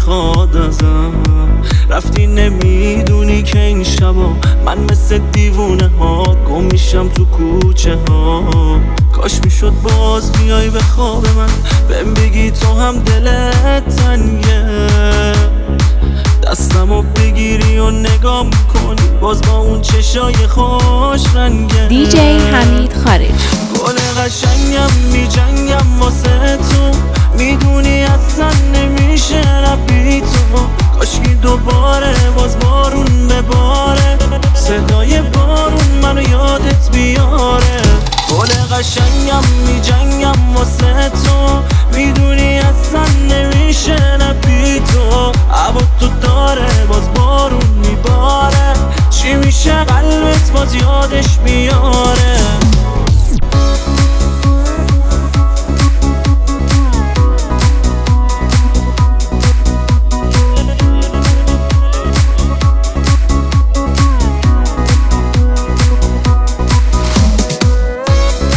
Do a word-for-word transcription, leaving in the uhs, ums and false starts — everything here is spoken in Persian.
میخواد ازم. رفتی نمیدونی که این شبا من مثل دیوونه ها گم میشم تو کوچه ها. کاش میشد باز بیای به خواب من بهم بگی تو هم دلت تنگه، دستمو بگیری و نگام کنی باز با اون چشای خوش رنگه. دیجی حمید خارج. گل قشنگم میجنگم واسه تو، میدونی اصلا نمیشه ربی تو. کاشکی دوباره باز بارون بباره، صدای بارون منو یادت بیاره. گل قشنگم میجنگم واسه تو، میدونی اصلا نمیشه ربی تو. هوا تو داره باز بارون میباره، چی میشه قلبت باز یادش میاره.